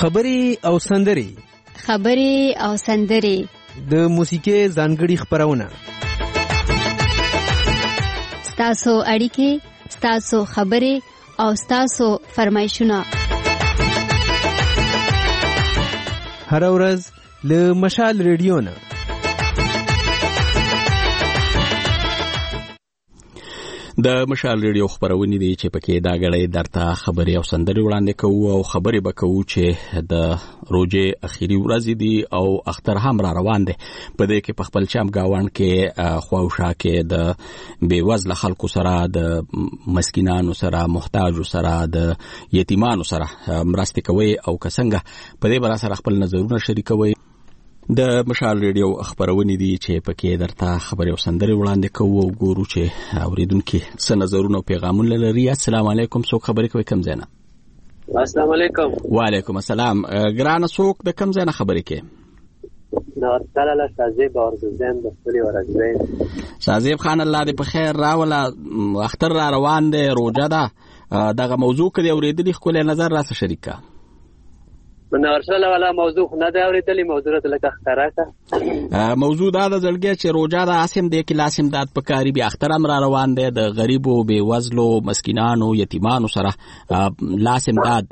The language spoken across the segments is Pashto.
خبري او سندري د موسیقي ځانګړي خبرونه، ستاسو اړیکې، ستاسو خبرې او ستاسو فرمایشونه هر ورځ له مشال ریډیو نه. د مشال ریډیو خبرونه دي چې پکې دا غړې درته خبري او سندري وړاندې کوو او خبري وکړو چې د روزه اخیری ورځ دي او اختر هم را روان دي. په دې کې په خپل چم گاوان کې خواوشا کې د بیوزله خلکو سره، د مسکینانو سره، محتاجو سره، د یتیمانو سره مرسته کوي او کسنګ په دې بر سره خپل نظرونه شریکوي. د مشال ریډیو خبرونه دي چې پکې درته خبري او سندري وړاندې کوو او ګورو چې اوریدونکو څه نظرونه او پیغامونه لري. السلام علیکم، څوک خبرې کوي کم ځای نه؟ السلام علیکم. وعلیکم السلام. ګرانه څوک د کم ځای نه خبرې کوي؟ نو تعالی شازیب اورګزین د خپل ورځوي. شازیب خان الله دې په خیر راولا. اختر را روان دی، روزه ده. دغه موضوع کې اوریدلې خپل نظر راڅ شریکه. من ارسل ولا موضوع نه دا اوریدلې، موضوع ته لکه اختراته موضوع دا د زړګي چې روزه ده اسیم دې کې لاسم دات پکاري به اختر را روان دی د غریبو، بے وزلو، مسکینانو، یتیمانو سره لاسم داد.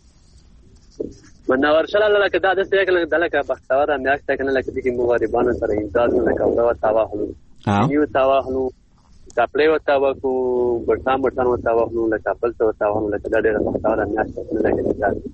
من ارسل الله لکه دا د څه کې دلته بختور میاشت کې نه لکه دې مغاربانو سره امداد نه کوي او تواهلو یو تواهلو کپړې او تواکو برتان او تواهلو لکه خپل تواهلو لکه دا ډېر بختور میاشت کې نه لکه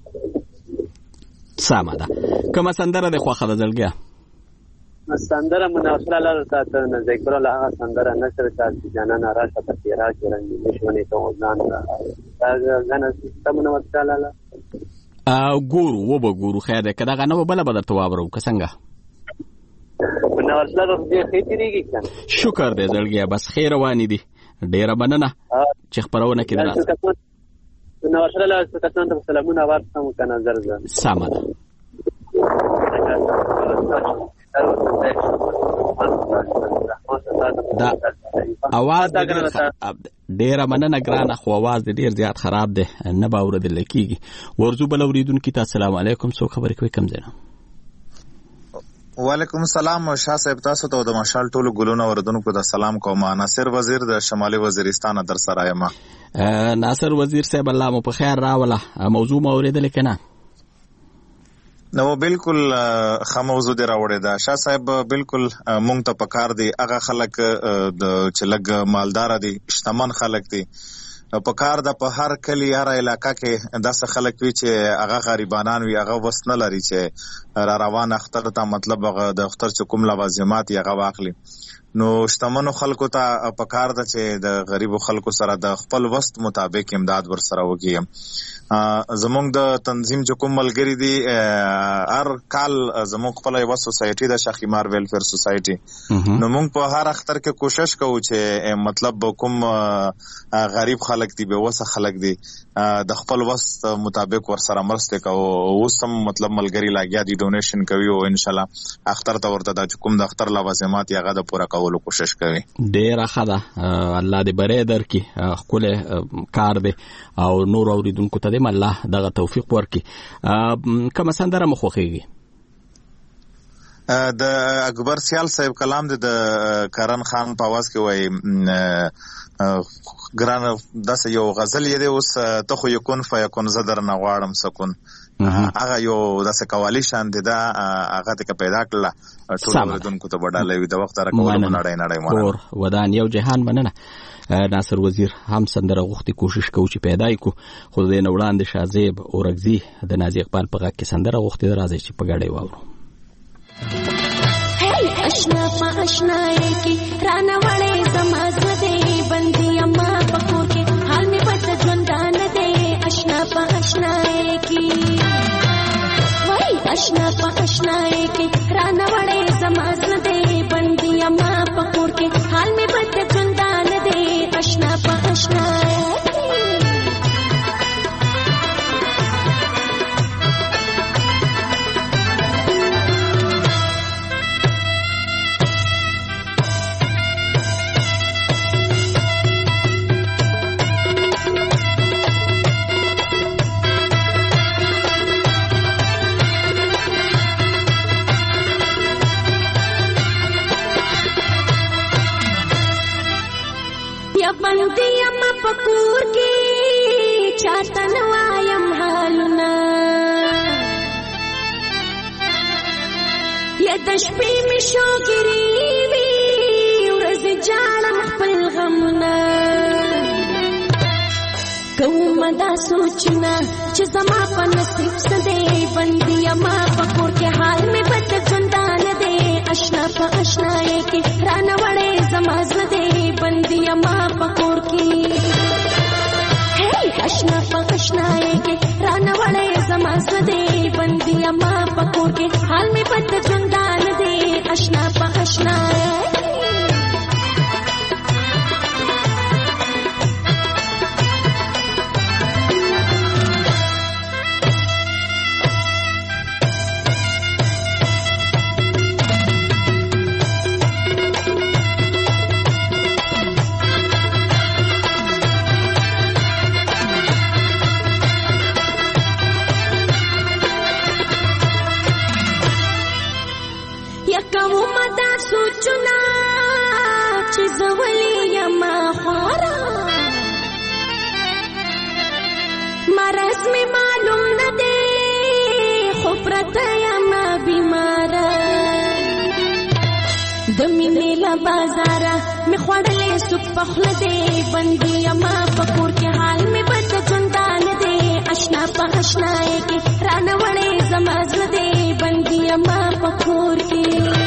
سامه ده. کومه سندره د خوخه د زړګیا؟ سندره مناسبه لاره ته نه ذکر الله سندره نشر چې جانان راشه په تیرا کې رنګ نشونه ته ځان دا غنه سمونه وتعالى ګورو و به ګورو خیر ده کدا غنه بل بدر تو وابرو کسنګه مناسبه دې خېتريږي کنه. شکر دې زړګیا، بس خیر رواني دي. ډیره مننه چې خبرونه کې دراسه. نو ورسره ستاسو ته سلامونه ورسوم کنه زرزه. سامه ده. دا اواز ډیره مننه ګرانه، خو اواز ډیر زیات خراب دی، نه به اوریدل کیږي. ورزو بل اوریدونکو ته السلام علیکم، څوک خبرې کوي کم ځای نه؟ وعلیکم السلام. شاه صاحب تاسو ته د مشال ټولو ګلونو اوریدونکو ته سلام کوم. ناصر وزیر د شمالي وزیرستان در سره یم. ناصر وزیر صاحب الله مو په خیر راوله. موضوع مو اوریدل کنه؟ نو بالکل خه موضوع دی راوړی دا شاه صاحب. بالکل مونږ ته پکار دی هغه خلک د چلګ مالدار دي، شتمن خلک دي، په کار د په هر کلی هر علاقہ کې داسې خلک وي چې هغه غریبانان وي، هغه وس نه لري چې را روان اختر ته مطلب هغه د اختر چې کوم لوازمات هغه واخلي. نو شتمنو خلکو ته په کار ده چې د غریبو خلکو سره د خپل وست مطابق امداد ورسره وکړي. زمونږ د تنظیم چې کوم ملګری دي هر کال زمونږ خپل یو سوسایټي د شاخیمار ویلفیر سوسایټي، نو موږ په هر اختر کې کوشش کوو چې مطلب کوم غریب خلک دي، به وسه خلک دي، د خپل وست مطابق ورسره مرسته کوو. اوس هم مطلب ملګری لاګیا دي ډونیشن کوي او ان شاء الله اختر ته ورته د کوم د اختر لوازمات یې غاده پورا کولو کوشش کوي. ډیر ښه ده، الله دې بری درکړي، خپل کار دی او نور اوریدونکو ته دې الله دغه توفیق ورکړي. کومه سندره مو خوښیږي؟ د اکبر سیال صاحب کلام د کرن خان په आवाज کې وای ګران داسې یو غزل یې دی، اوس ته خو یکون فیکون زدر نه غواړم سکون، هغه یو داسې قوالی شان دی، دا هغه ته پیدا کړله ټول اوریدونکو ته وډاله وي د وخت راکول نړۍ مور ودان یو جهان مننه. ناصر وزیر هم سندره غوښتي کوشش کوي چې پیدا کړو، خو د نه وړاندې شازیب اورګزی د نازي اقبال په غږ کې سندره غوښتي راځي چې په ګډه واورو. اشنا پا اشنای کی رانا وړې زماز دې بندي اما پکور کې حال می پټ ژوندان دې اشنا پا اشنای کی وای اشنا پا اشنای کی رانا وړې زماز دې بندي اما پکور کې حال می پټ ژوندان دې اشنا پا اشنای د شپې مې شوګري وي ورځې جاړم خپل غمونه کوم دا سوچنا چې زما په نصیب څه دی بندي ما په کور کې حال مې بد ژوندان دی اشنا په اشنای کې رانه وړې زما زړه دی بندي ما په کور کې اشنا په اشنای کې رانه وړې زما زړه دی بندي ما په کور کې حال مې بد ژوندان دی اشنا په اشنای مرض میں معلوم نہ دے خفرت یا ما بیمارا دمینی لبازارا میں خوڑلے سک پخل دے بندی ما پکور کے حال میں بد جندان دے اشنا پا اشنائے کے ران وڑے زمازل دے بندی ما پکور کے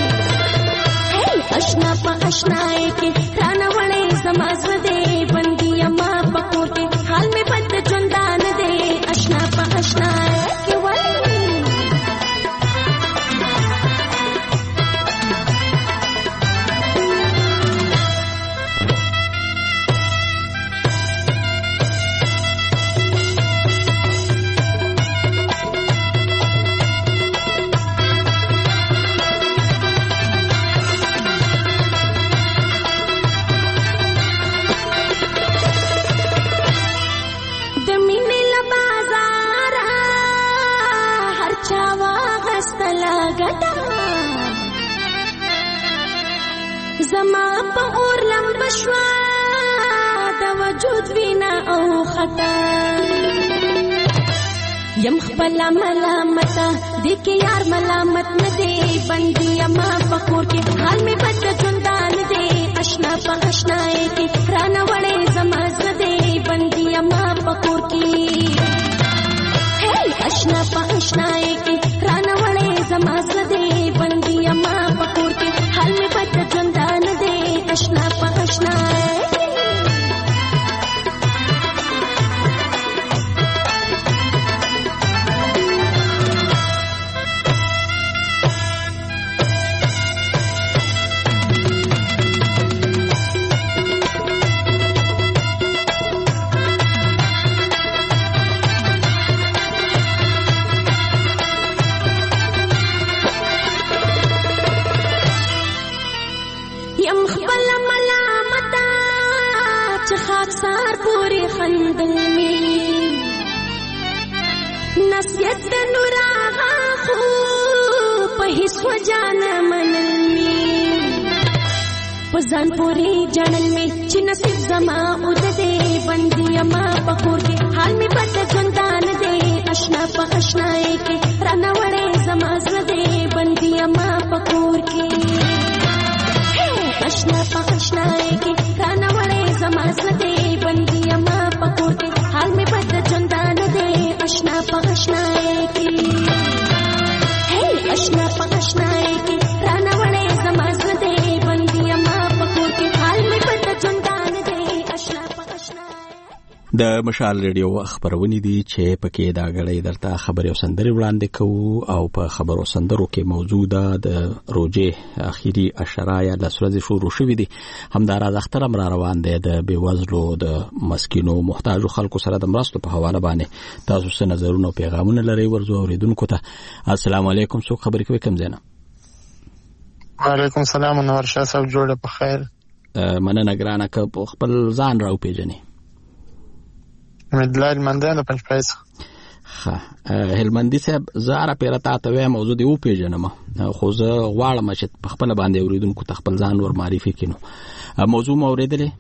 اشنا پا اشنائے کے ران وڑے زمازل دے بندی ما پکور کے حال میں بد جندان دے اشنا پا اشنائے کے وڑے زما په اور لمب شوا د وجود وینا او خطا یم خپل ملامت دې کې یار ملامت نه دی بندي ما پکور کې حال می بد ژوندان دی اشنا په اشنای کې رانه وړې زما زړه دی بندي ما پکور کې اشنا په اشنای کې رانه وړې زما زړه دی بندي ما پکور کې حال می بد ژوندان دی اشنا په اشنای نصیحت نور آغا خو په هیڅ وجان منلمی پزان پوری جانل می چې نصیب زما او د دې بندي ما پکور کې حال می بد ژوندان دی اشنا په اشنای کې رانه وړې زما زړه دی بندي ما پکور کې اشنا په اشنای کې رانه وړې زما زړه دی بندي ما پکور کې حال می بد ژوندان دی اشنا په اشنای کې اشنا په اشنای کې رانه وړې زما زړه دی بندي ما پکور کې حال می بد ژوندان دی اشنا په اشنای د مشال ریډیو خبرونه دي چې پکې دا غړې درته خبري او سندري وړاندې کوو او په خبرو سندرو کې موجوده د روزه اخیری اشرایا د سورې شروع شوې دي همدارا اختر امر روان دي د بیوزلو د مسکینو محتاجو خلکو سره د مرستو په حواله باندې تاسو څه نظرونه او پیغامونه لري ورزو اوریدونکو ته السلام علیکم څوک خبرې کوي کوم زینا وعلیکم السلام انور شاه صاحب جوړه په خیر مننه ګرانه ک خپل ځان راو پیژنې مدلال مندانه پنځ پیسې هلمندي صاحب زاره پیرتا ته وې موضوع دی او پیژنم خو زه غواړم چې خپل باندې اوریدونکو ته خپل ځان ور معرفي کینو موضوع مو اوریدلې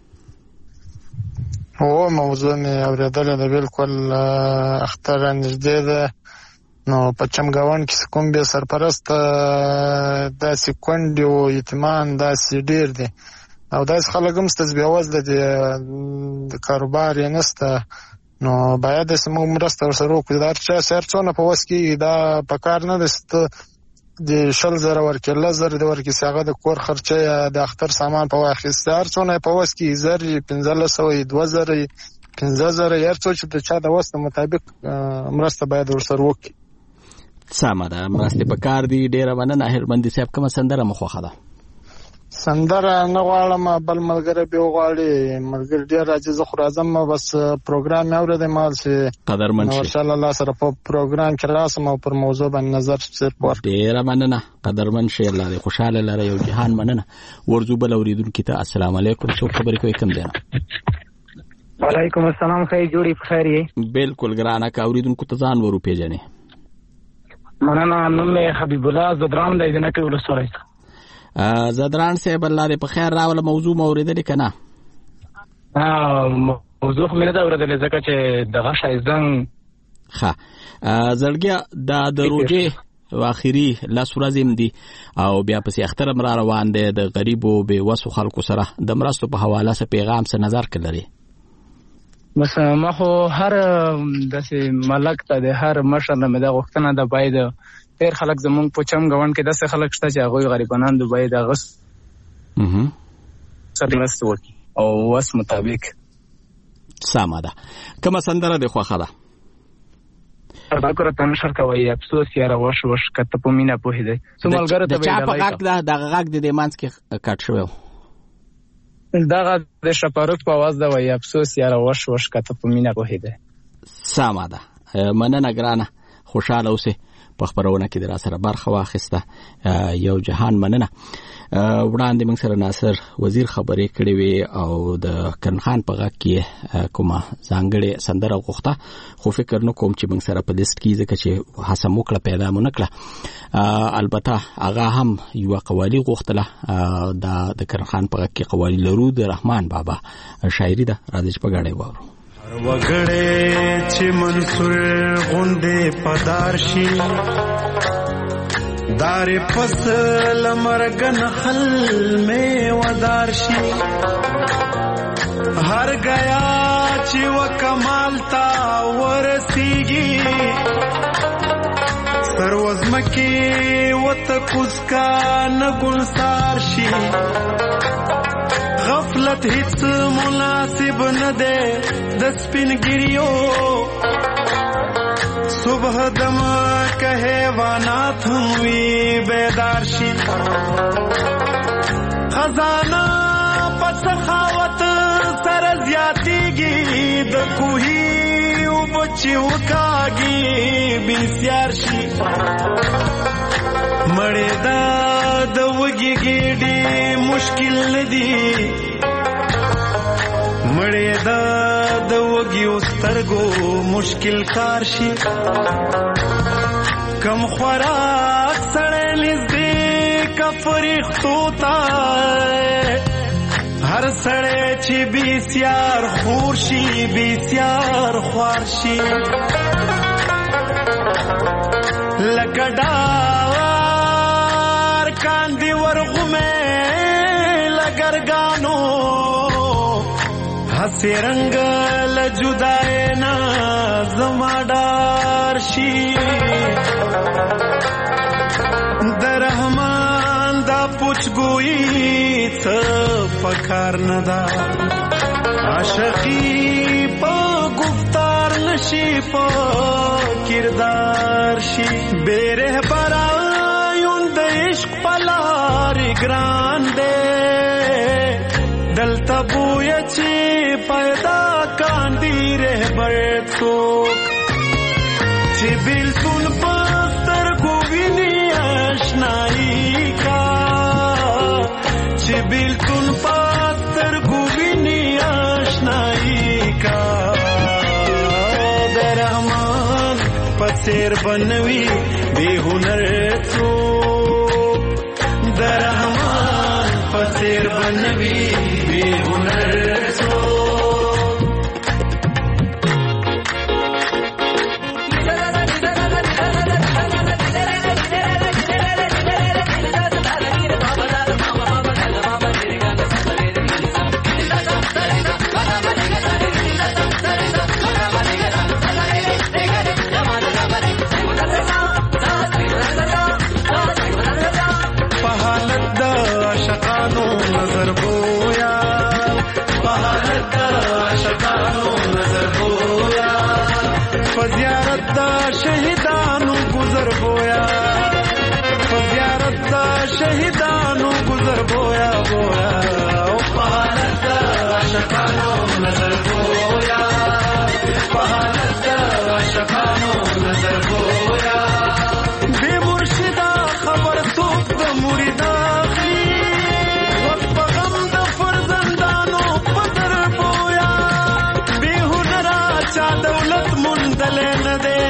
موضوع مې اوریدلې ده بالکل اختر نږدې ده نو په چمګاون کې کوم به سرپرست داسې کونډې او یتیمان داسې ډېر دي او داسې خلک هم شته چې بېوزله دي د کاروبار یې نشته نو باید داسې موږ مرسته ورسره وکړو د هر چا چې هر څونه په وس کېږي دا په کار نه ده چې ته د 20,000 ورکړې 10,000 دې ورکړې چې هغه د کور خرچه یا د اختر سامان په واخیست هر څونه یې په وس کېږي 1,000 2,000 15,000 هر څو چې د چا د وس مطابق مرسته باید ورسره وکړي. سمه ده مرستې په کار دي. ډېره مننه هلمندي صاحب. کومه سندره مو خوښه ده؟ سندره نه غواړم بل ملګری به وغواړي ملګری ډېر راځي زه خو راځم بس پروګرام مې اورېدی مال چې قدرمن شي انشاءالله الله سره په پروګرام کې راسم او پر موضوع باندې نظر صرف ورکړم. ډېره مننه قدرمن شي. الله دې خوشحاله لره. یو جهان مننه. ورځو بل اورېدونکي ته السلام علیکم. څوک خبرې کوي کوم دی؟ وعلیکم السلام. خیر جوړې په خیر یې؟ بالکل ګرانه که اورېدونکو ته ځان ور وپېژنې. مننه. نوم مې حبیب الله زدران دی د نکې ولسوالۍ څخه. زدران صاحب الله دې په خیر راوله. موضوع مو اورېدلې که نه؟ موضوع خو مې نه ده اورېدلې ځکه چې دغه ښایزنګ ښه زړګیه دا د روژې اخري 10 ورځې هم دي او بیا پسې اختر هم را روان دی د غریبو بېوسو خلکو سره د مرستو په حواله څه پیغام څه نظر کې لري؟ بس ما خو هر داسې ملک ته د هر مشر نه مې دا غوښتنه ده باید ډېر خلک زمونږ په چمګاون کې داسې خلک شته چې هغوی غریبانان دي باید هغه سره مرسته وکړي او وس مطابق. سمه ده. کومه سندره دې خوښه ده؟ ارباکو ته نشر کوي افسوس یاره وش وش که ته په مینه پوهېدی څو ملګرو ته د چا په غږ ده دغه غږ د دې منځ کې کټ شوی و؟ دغه د شپاروک په آواز ده وایي افسوس یاره وش وش که ته په مینه پوهېدی. سمه ده. مننه ګرانه. خوشحاله اوسې. په خپرونه کې د را سره برخه واخیسته. یو جهان مننه. وړاندې موږ سره ناصر وزیر خبرې کړې وې او د کرن خان په غږ کې کومه ځانګړې سندره غوښته خو فکر نه کوم چې موږ سره په لیست کې ځکه چې هڅه مو کړه پیدا مو نه کړه. البته هغه هم یوه قوالي غوښتله د کرن خان په غږ کې قوالي لرو د رحمان بابا شاعري ده. راځئ چې په ګډه واورو. وګړې چې منصور غونډې پدار شي دار فصل مرګن خل میں ودار شي هر گیا چې وکمال تا ورسیږي سروزمکی وتکوز کا نګلسار شي غفلت هیڅ مناسب نه ده د سپینګریو صبح دم که حیوانات هم وی بیدار شي خزانه په سخاوت سره زیاتیږي د کوهي او بچي وکاږي بسیار شي مړې دا د وږي ګېډې مشکل نه دي مړې دا د وږي سترګو مشکل کار شي کم خوراک سړی نږدې کا فرښتو ته هر سړی چې بسیار خور شي بسیار خوار شي لکه ډار کاندي ورغمې لګرګانو هسې رنګ له جدای نه زما ډار شي د رحمان دا پوچګویي څه پکار نه ده عاشقي په گفتار نشي په کردار شي بے رهبرایون د عشق په لارې ګران دی دلته بویه چې پیدا کاندي رهبر څوک چې بیلتون په سترګو ویني اشنایي کا چې بیلتون په سترګو ویني اشنایي کا د رحمان په څېر بنوي بې هنر څوک د رحمان په څېر بنوي بې هنر څوک فزیارت دا شهیدانو گذر بویا فزیارت دا شهیدانو گذر بویا بویا او پهالت دا عاشقانو نظر بویا پهالت دا عاشقانو نظر بویا بے مرشدہ خبر توب دا مریدا خلی وقت پغم دا فرزندانو پدر بویا بے ہنرا چا دولت مندلے ندے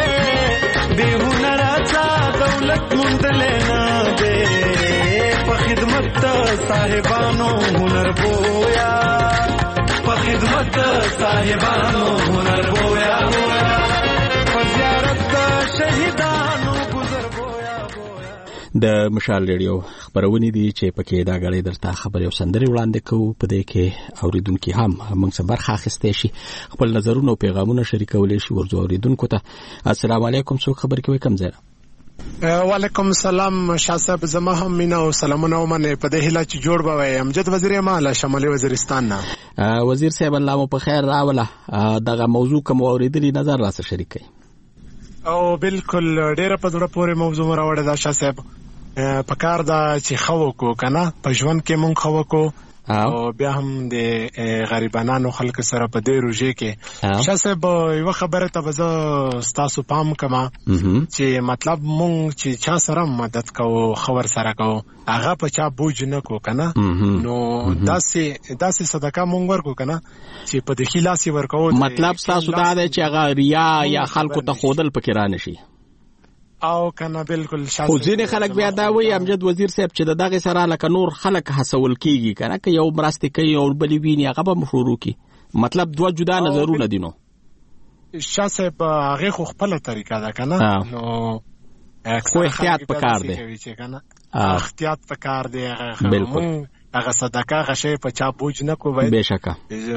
بے ہنرا چا دولت مندلے ندے پا خدمت صاحبانو ہنر بویا پا خدمت صاحبانو هنر بویا بویا فزیارت شهیدانو گذر بویا بویا. د مشال ریډیو خبرونه دي چې پکې دا غړي درته خبرې او سندري وړاندې کوو په دې کې اوریدونکو هم موږ څه برخه اخیستې شي خپل نظرونه او پیغامونه شریکولې شي ورځو اوریدونکو ته السلام علیکم څو خبر کوي کم زه وعلیکم السلام شاه صاحب زما هم مینا او سلامونه ومنه په دې هله چې جوړ بوي امجد وزیر اعمال شمالي وزیرستان نه وزیر صاحب الله مو په خیر راوله دغه موضوع کوم اوریدلی نظر راسه شریکي او بالکل ډیره په ډیره پورې موضوع راوړی دا شاه صاحب په کار دا چې خو کو کنه په ژوند کې مونږ خو کو او بیا هم د غریبانو خلک سره په دې روزه کې شاه صاحب یو خبره ته زه تاسو پام کما چې مطلب مونږ چې چا سره مدد کوو خبر سره کوو هغه په چا بوج نه کو کنه نو داسې صدقه مونږ ورکو کنه چې په دې خلاصي ورکو مطلب تاسو دا دی چې هغه ریا یا خلکو ته خودل پکې را نشي او کنه بالکل خو ځینې خلک بیا دا وایي امجد وزیر صاحب چې دغه سره لکه نور خلک هڅول کیږي کنه که یو مرستې کوي او بلی ویني هغه به مشورو کی مطلب دوه جدا نظرونه دي نو شاه صاحب هغه خو خپل طریقه ده کنه نو خو احتیاط پکار دی احتیاط پکار دی بالکل هغه صدقه غشي په چا بوج نه کوي بشکه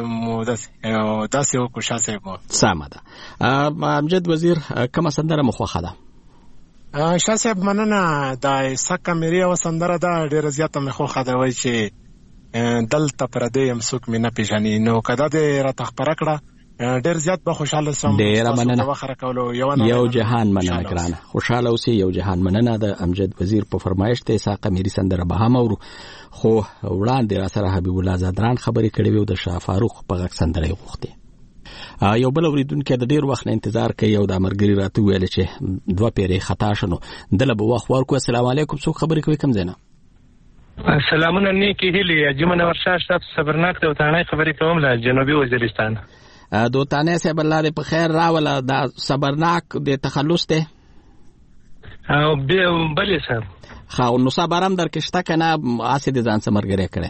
داسې او کو شاه صاحب سمه ده امجد وزیر کومه سندره مخوخه ده شاه صاحب مننه دا سکه مری او سندره دا ډیره زیاته مخه خده وای چې دلته پر دې هم څوک مې نه پیژني نو کدا دې را تخبر کړه ډیر زیات به خوشاله سم ډیره مننه یو جهان مننه کرانه خوشاله اوسې یو جهان مننه د امجد وزیر په فرمایش ته ساقه مری سندره به هم اورو خو وړاندې را سره حبیب الله زادران خبرې کړې وو د شاه فاروق په غږ سندره غوښتي یو بل اوریدونکو د ډیر وخت انتظار کوي او د امرګری راته ویل چې دوه پیری خطا شنو دله به وخت ورکو السلام علیکم څو خبرې کوي کم زینا سلامونه نیکی هلی اجمنه ورشاه شاه صبرناک د وطنۍ خبرې کوم له جنوبي وزیرستان دوتانه صاحب الله دې په خیر راوله دا صبرناک د تخلص ته او بلې صاحب خو نو صبرم درکشته کنه اسې د ځان سمرګری کړي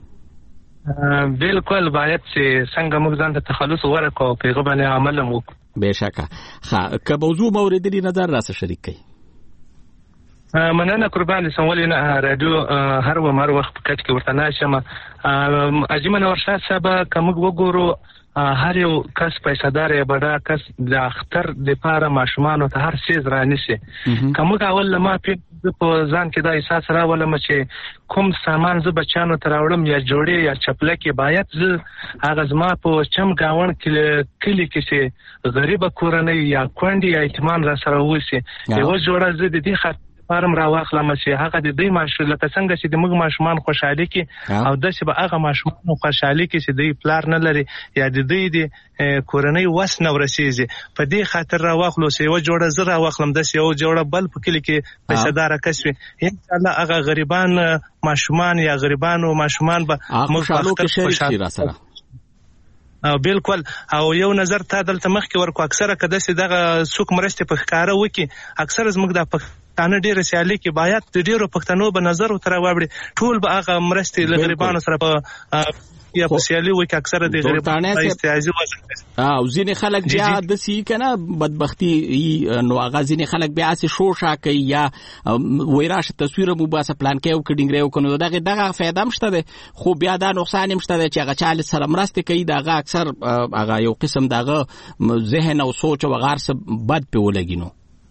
بالکل باید چې څنګه موږ ځان ته تخلص ورکو پیغه باندې عمل مو بهشکه که موضوع موردی نظر راسه شریک کړئ مننه قربان سمولینه رادیو هر و مر وخت کټ کې ورته ناشم اجمنه ورشاه صاحب کوم وګورو هر یو کس پیسادار یا بڑا کس د اختر د پاره ماشومان ته هر سیز را نشي کوم اول ما په ځان کې دا احساس راولم چې کوم سامان ز بچانو تراوړم یا جوړې یا چپلکه باید ز هغه زما په چم گاون کلی کې چې غریب کورنۍ یا کونډي یا ایتمان را سره وسی یو جوړه ز د دې خاطر فارم را واخلم چې هغه د دې ماشوم لکه څنګه چې د موږ ماشومان خوشاله کی او د څه به هغه ماشومان خوشاله کی چې د پلار نه لري یا د دې د کورنۍ وس نه ورسیږي په دې خاطر را واخلو چې و جوړه زره واخلم د یو جوړه بل په کلی کې پیسادار کسوي ان شاء الله هغه غریبان ماشومان یا غریبانو ماشومان به موږ خوشاله را سره بالکل او یو نظر ته دلته مخ کې ورکو اکثره کده چې دغه څوک مرسته په ښکارا وکي اکثره زموږ د پښتانه ډیره سیالي کې باید د ډیرو پښتنو به نظر تر واوړي ټول به هغه مرسته لغریبانو سره په یا په سیالي وکي اکثره د غریبانو استعاذي او ځینې خلک بیا د سی کنه بدبختی نو هغه ځینې خلک بیا سي شوشا کوي یا ویراش تصویر مو باسه پلان کې او کډینګ ریو کنو دغه فائدہ مشته ده خو بیا دا نقصان مشته ده چې هغه چاله سره مرسته کوي دغه اکثر هغه یو قسم دغه ذهن او سوچ او غرس بد په ولګینو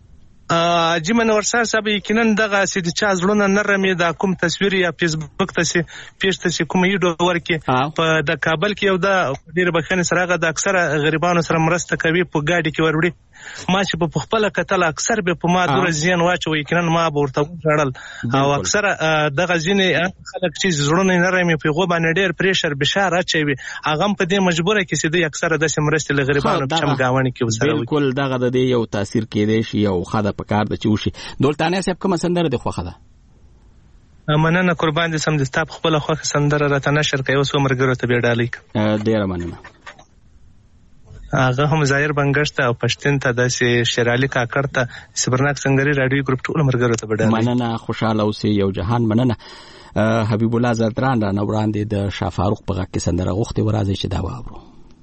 حاجی منور صاحب یقینا دغه سید چا زړونه نرمې د کوم تصویر یا فیسبوک ته پیښته کوم ویډیو ورکې په د کابل کې یو د ډیر بخښنې سره هغه د اکثره غریبانو سره مرسته کوي په ګاډي کې وروړي ما چې په خپل کتل اکثر به په ما دور زین واچو یقینا ما به ورته وړل او اکثر دغه ځینې خلک چې زړونه نرمې په غو باندې ډیر پریشر بشار اچوي هغه په دې مجبوره کې چې د اکثر د مرستې له غریبانو په چمګاوني کې وسره بالکل دغه د یو تاثیر کېدې شي او خاطر په کار د چوشي دولتانه صاحب کوم سندره د خوخه ده مننه قربان دي سم د ستاب خپل خوخه سندره راته نشر کوي اوس عمرګرو ته بیډالې ډیر مننه هغه هم ظاهر بنګشت او پښتون ته د شیرالي کاکړ ته صبرناک سنگري رادیو ګروپ ټول مرګرو ته بیډالې مننه خوشاله اوسې یو جهان مننه حبیب الله زردران را وړاندې د شاه فاروق په غږ کې سندره غوښتي ورازي چې دا واورو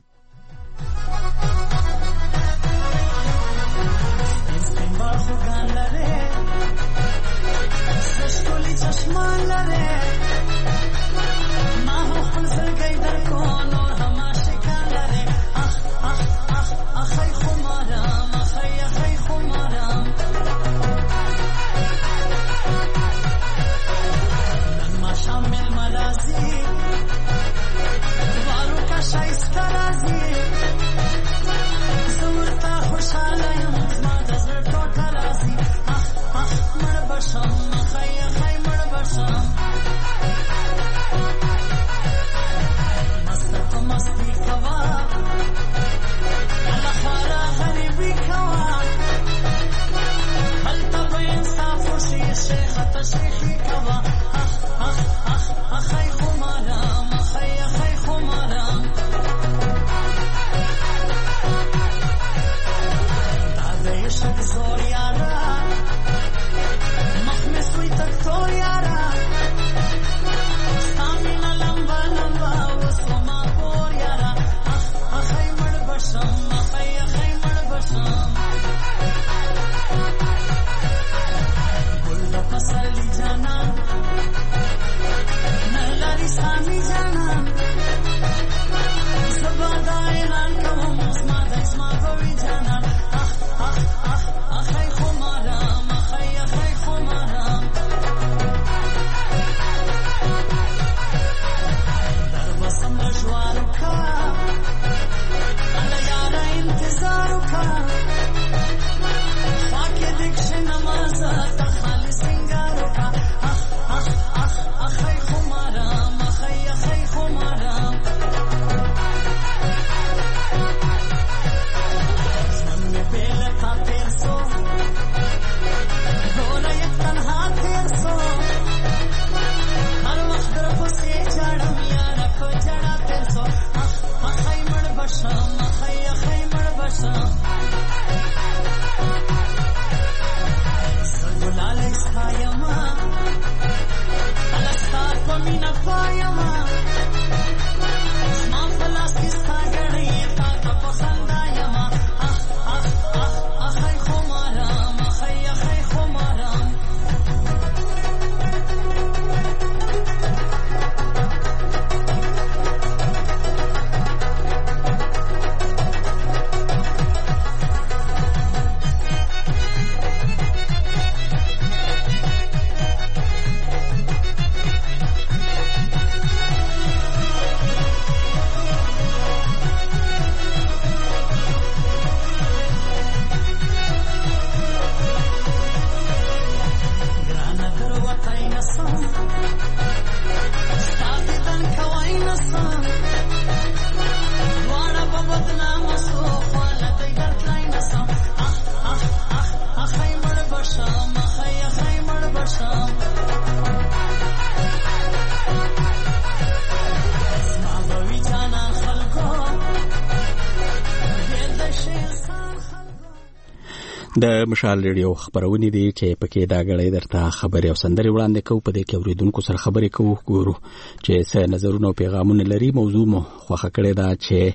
د مشال ریډیو خبرونه دي چې پکې دا غړې درته خبري او سندري وړاندې کوو په دې کې اوریدونکو سره خبرې کوو ګورو چې څه نظرونه او پیغامونه لري موضوع مو خوښه کړې ده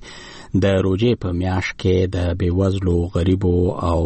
چې د روزې په میاشت کې د بیوزلو غریبو او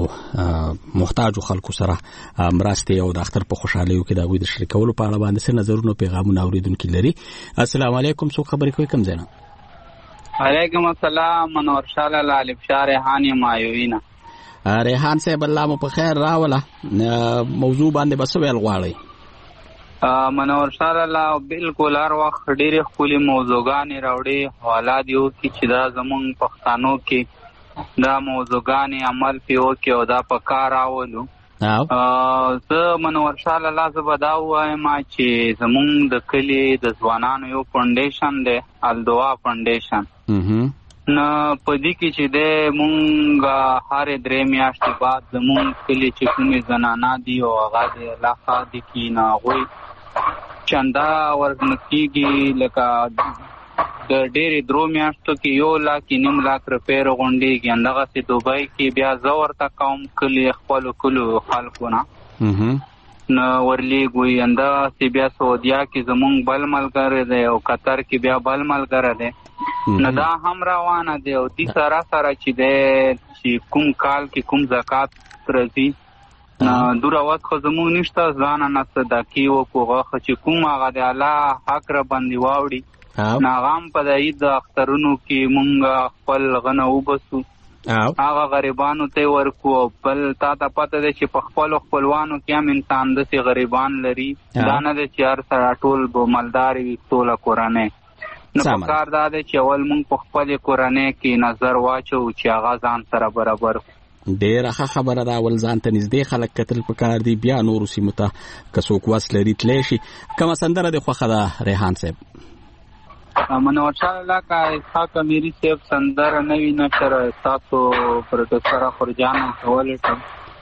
محتاجو خلکو سره مرستې او د اختر په خوشحالیو کې د غوي د شریکولو په اړه باندې څه نظرونه او پیغامونه اوریدونکو لري. السلام علیکم څوک خبرې کوي کوم ځای؟ علیکم السلام منور شاه لاله الف شاه ریحانی مایوینا. ریحان صاحب الله مو په خیر راوله موضوع باندې بس ویل غواړي منور شاه الله بالکل هر وخت ډېرې ښکلې موضوعګانې راوړي حوالات یو کې چې دا زمونږ پښتانو کې دا موضوعګانې عمل پې وکړي او دا په کار راولو زه منور شاه الله زه به دا ووایم چې زمونږ د کلي د ځوانانو یو فاونډیشن دی الدعا فاونډیشن نه په دې کې چې دی مونږ هرې 3 میاشتې بعد زمونږ کلي چې کومې زنانه دي او هغه د الله ښه دي کې نه هغوی چنده ورنکېږي لکه د ډېرې 3 میاشتو کې 1 لاک 1.5 لاک روپۍ غونډېږي همدغسې دوبۍ کې بیا زه ورته کوم کلي خپلو کلو خلکو نه ورلیږوي همدغسې بیا سعودیا کې زمونږ بل ملګری دی او قطر کې بیا بل ملګری دی نو دا هم روانه دی او دې سره سره چې دی چې کوم کال کې کوم زکات راځي دوره وخت خو زمونږ نشته ځانه نه صدقې وکړو چې کوم هغه د الله حق را باندې واوړي نو هغه هم په د عید د اخترونو کې مونږ خپل غنه وبسو هغه غریبانو ته ورکو بل تا ته پته ده چې په خپلو خپلوانو کې هم انسان داسې غریبان لري دا نه ده چې هر سره ټول به مالدار وي ټوله کورنۍ نو په کار دا ده چې اول مونږ په خپلې کورنۍ کې نظر واچو چې هغه ځان سره برابر ډېره ښه خبره ده اول ځان ته نږدې خلک کتل پکار دي بیا نورو سیمو ته که څوک وس لري تلی شي کومه سندره دې خوښه ده ریحان صاحب منور شاه الله کا اسحاق امیری صاحب سندره نوی نشر تاسو پروډوسر خورجان ولټم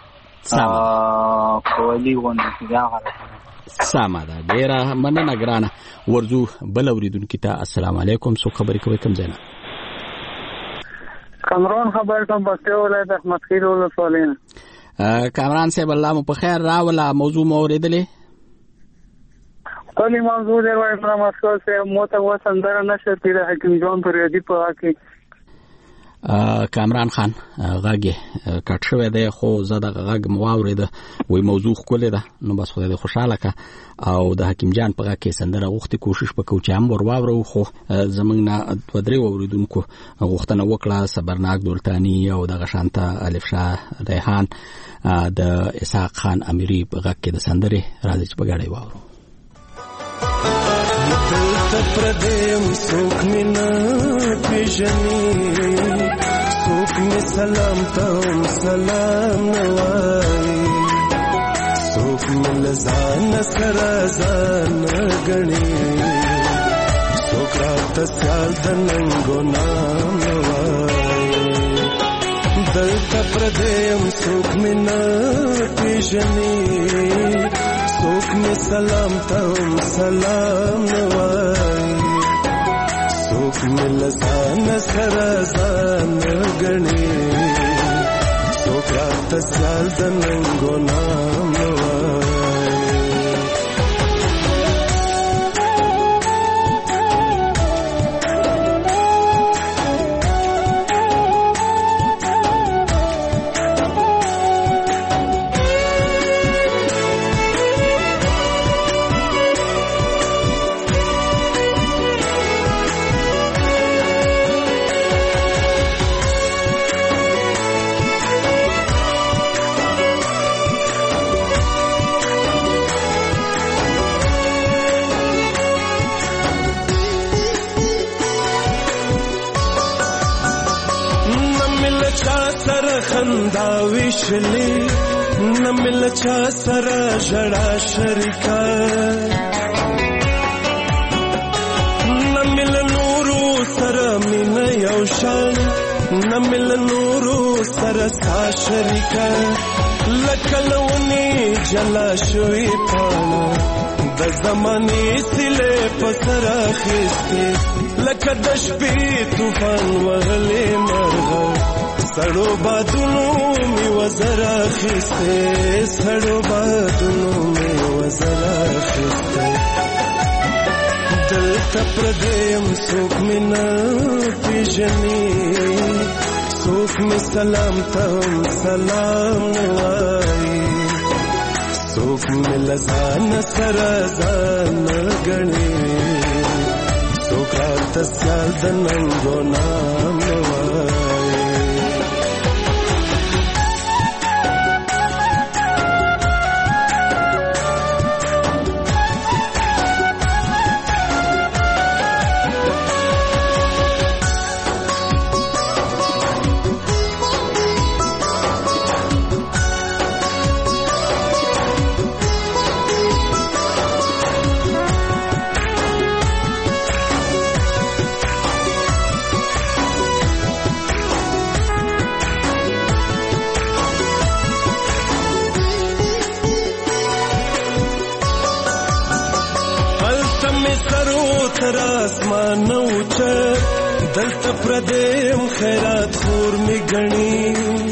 کولی ونه دا غواړم سمه ده ډېره مننه ګرانه ورځو بل اوریدونکي ته السلام علیکم څوک خبرې کوي کوم ځای نه کامران خبر کوم پښتو ولایت احمد خیل ولسوالۍ کامران صاحب الله مو په خیر راوله موضوع مو اورېدلې کلی موضوع دی وای پر مسکو سے موته و سندره نشه پیر حکیم جان پر دی په واکي کامران خان غاګه کټ شوی دی خو زه د غاګ مواورید وای موضوع کوله ده نو بس خدای خوشاله کا او د حکیم جان په کې سندره غوښتي کوشش وکاو چې هم ورواورو خو زمنګ نه ودرې اوریدونکو غوښتنه وکړه صبرناک دولتانی او د غشانته الف شاه ریحان د اسحاق خان امیری په غاګ کې د سندره راځي چې په غاړې واورو دلته پردیم څوک مې نه پېژني څوک مې سلام ته هم سلام نه وایي څوک مې له ځانه سره ځان ګڼي څوک راته سیال د ننګو نام نه وایي دلته پردیم څوک مې نه پېژني څوک مې سلام ته هم سلام نه وایي څوک مې له ځانه سره ځان ګڼي څوک راته سیال د ننګو نام نه وایي خندا وشلی نمل چا سره جړا شریکا نمل نورو سره مين یو شان نمل نورو سره سا شریکا لکلونی جلا شوی پانا د زماني سله پسر اخستي لکه د شپې طوفان وغلې مرغه سړو بادونو می وزرا خسته سړو بادونو می وزرا خسته دلته پردیم څوک می نه پیژني څوک می سلام ته سلام نه وایي څوک می لزان سره ځان غني څوک راته سیال د ننګو نام نه وایي تر اسمان اوچت دلته پردیم خیرات خور می گنی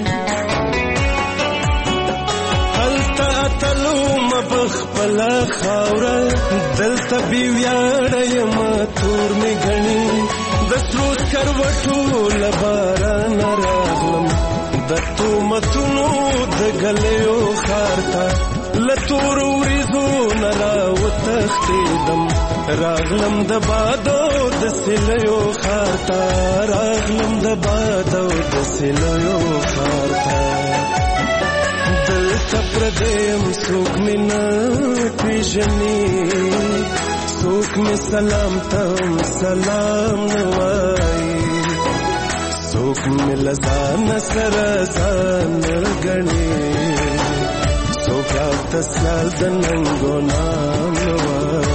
هلته اتلو مبخ پلا خاوره دلته بیویاړه یم تور می گنی د سرو سکروټو لباران راغلم د تومتونو د ګلیو خارته لتور وریزو نرا وتختیدم راغلم د بادو د سلیو خارته راغلم د بادو د سلیو خارته دلته پردیم څوک مې نه پیژني څوک مې سلام تم سلام نه وایي څوک مې له ځان سره ځان ګڼي څوک راته سیال د ننګو نام نه وایي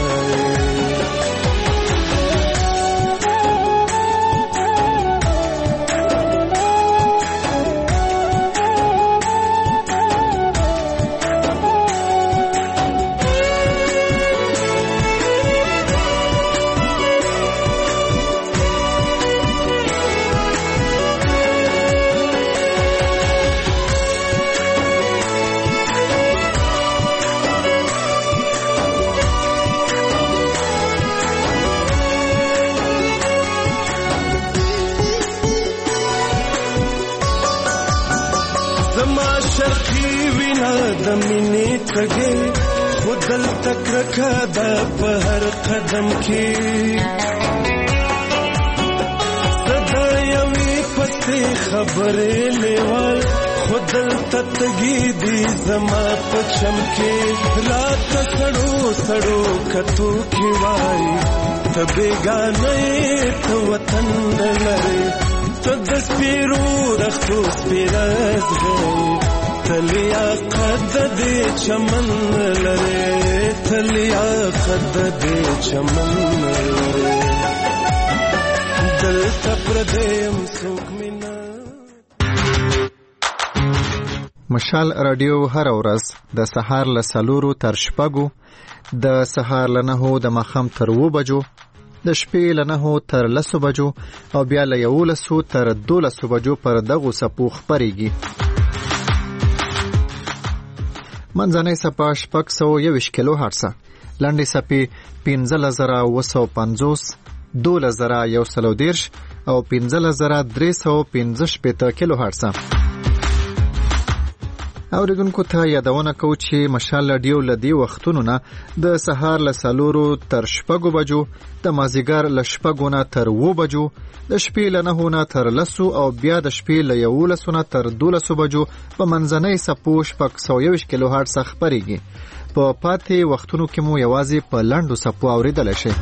خودل تکرکا دا په هر قدم کې صدا یوي پسې خبرې لیوال خودل تتګي دي زما په چم کې رات سړو سړو کتو کې وای ته بیگانه ته وطن لري ته د سپیرو رختو سپیرز غوي تلیا قد دې چمن لره تلیا قد دې چمن لره دل تپردیم سوک مینا مشال رادیو هر ورځ د سهار له 4 تر 6 د سهار له 9 د ماښام تر 2 بجو د شپې له 9 تر 10 بجو او بیا له 11 تر 12 بجو پر دغه سپو خبريږي منځنۍ سپا 621 کیلو هرتز لنډې سپې 15950 12110 او 15315 کیلو هرتز اوریدونکو ته یادونه کوم چې مشال رادیو لدی وختونو نه د سهار له 4 تر 6 بجو د مازیګر له 6 نه تر 2 بجو د شپې له 9 نه تر 10 او بیا د شپې له 11 نه تر 12 بجو په منځنۍ سپو 621 کیلو هرتز خبريږي په پاتې وختونو کې مو یوازې په لنډو سپو اوریدل شي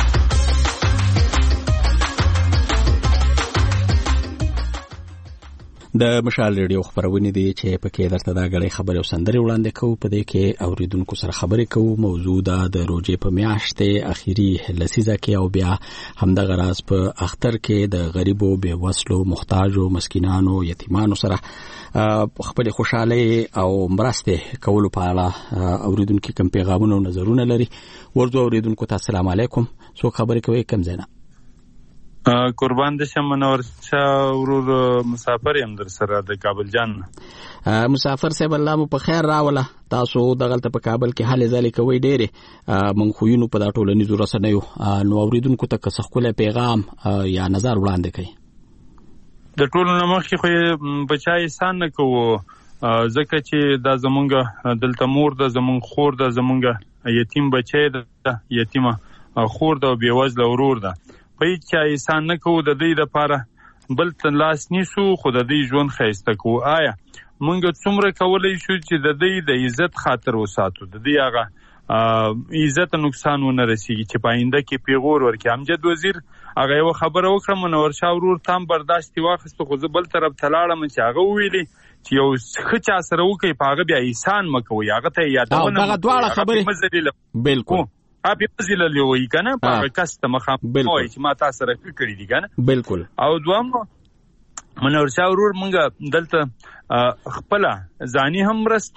د مشال ریډیو خبرونه دي چې پکې درته دا غړي خبرې او سندري وړاندې کوو په دې کې اوریدونکو سره خبرې کوو موضوع د روزې په میاشتې اخیری لسیزه کې او بیا همدغه راز په اختر کې د غریبو بے وسلو محتاجو مسکینانو یتیمانو سره خپل خوشاله او مرسته کولو په اړه اوریدونکو کوم پیغامونه او نظرونه لري ورته اوریدونکو ته السلام علیکم سو خبرې کوي کم زینا قربان د شمنور شاه ورور مسافر يم در سره د کابل جان مسافر صاحب الله مو په خیر راوله تاسو دغلت په کابل کې حال ځلې کوي ډېره من خو یو په دا ټولنیزو رسنیو نو اوریدونکو ته کسخله پیغام یا نظر وړاندې کړي د ټولو نمخ کې خو بچای سان نه کوو ځکه چې دا زمونږ دلته مور د زمونږ خور د زمونږ یتیم بچی د یتیمه خور د بیوزله ورور ده په هیڅ احسان نه کوو د دې لپاره بل تلاس نیسو خو د دې ژوند خیسته کوو آیا مونږ څومره کولای شو چې د دې د عزت خاطر وساتو د دې هغه عزت نقصان ونه رسیږي چې پاینده کې پیغور ورکړي امجد وزیر هغه یو خبره وکړه منور شاه ورور تام برداشت واخیست خو بل طرف تلاړم چې هغه ویلي چې یو خچا سره وکي پاغه بیا احسان مکوي هغه ته یادونه هغه دواړه خبره بالکل اپی مزل لوي کنه په کسته مخه وای چې ما تاسو سره کړی دي کنه بالکل او دوام منور شاه ورور مونږ دلته خپل ځاني هم رسته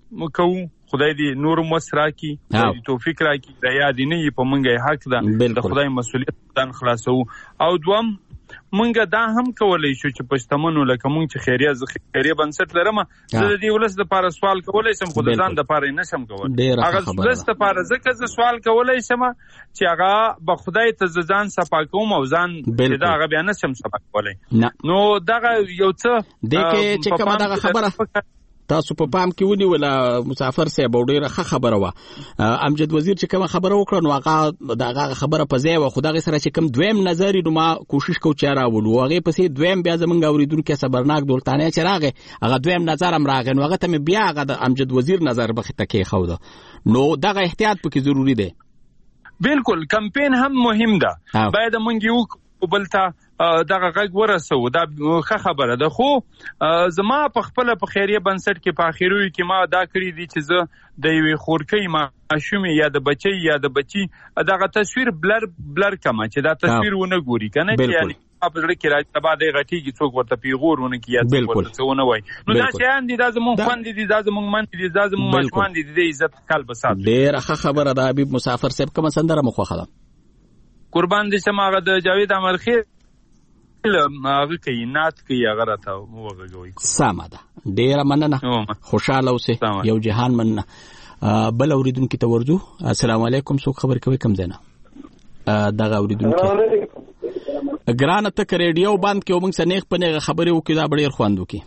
کوو. خدای دې نور مس راکړي، خدای دې توفیق راکړي، د یاد نه یې په مونږه حق ده د خدای مسؤلیت ځان خلاصو. او دوم مونږ دا هم کولای شو چې پښتمنو لکه مونږ چې خیریه بنسټ لرم، زه د دې ولس د پاره سوال کولای شم، خو د ځان د پاره نشم کولای. هغه ولس د پاره ځکه سوال کولای شم چې هغه به خدای ته ځان صفا کوم او ځان دا هغه بیا نشم صفا کولای. نو دغه یو څه د کې چې کومه دغه خبره تاسو په پام کې ونیوله مسافر صاحب ډیره ښه خبره وه. امجد وزیر چې کومه خبره وکړه نو هغه دغه خبره په ځای وه، خو دغې سره چې کوم دویم نظر نو ما کوشش کوو چې راولو. هغې پسې دویم بیا زمونږ اورېدونکی صبرناک دولتانی چې راغی هغه دویم نظر هم راغی، نو هغه ته مې بیا هغه د امجد وزیر نظر مخې ته کېښوده. نو دغه احتیاط پکې ضروري دی. بالکل کمپین هم مهم ده، باید مونږ یو بل ته دغه غږ ورسو، دا ښه خبره ده. خو زما په خپله په خیریه بنسټ کې په اخروي کې ما دا کړي دي چې زه د یوې خورکۍ ماشومې یا د بچی یا د بچي دغه تصویر بلر کمه چې دا تصویر ونه ګوري که نه، چې یعنې په زړه کې راځي سبا دی غټېږي څوک ورته پیغور ونه کړي یا څوک ورته څه ونه وایي. نو دا شیان دي، دا زمونږ خویندې دي، دا زمونږ مندې دي، دا زمونږ ماشومان دي، د دې عزت خیال به ساتو. ډېره ښه خبره ده. حبیب مسافر صاحب کومه سندره مو خوښه ده؟ قربان دې شم. هغه د جاوید امرخیل هغه کوي نعت کوي، هغه راته وغږوي. سمه ده، ډېره مننه، خوشحاله اوسئ. یو جهان مننه. بل اورېدونکي ته ورځو. السلام علیکم، څوک خبرې کوي کوم ځای نه؟ دغه اورېدونکي ګرانه ته که ریډیو بند کړې او موږ سره نیغ په نیغه خبرې وکړو دا به ډېر خوند وکړي.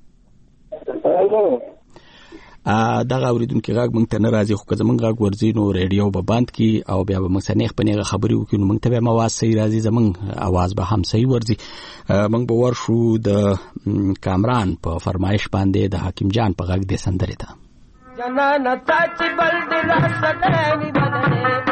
دغه اورېدونکي غږ موږ ته نه راځي، خو که زموږ غږ ورځي نو ریډیو به بند کړي او بیا به موږ سره نیغ په نیغه خبرې وکړو، نو موږ ته بیا هم اواز صحیح راځي، زموږ اواز به هم صحیح ورځي. موږ به ورشو د کامران په فرمایش باندې د حکیم جان په غږ دې سندرې ته. جنان تا چې بل دې راستنې بدلې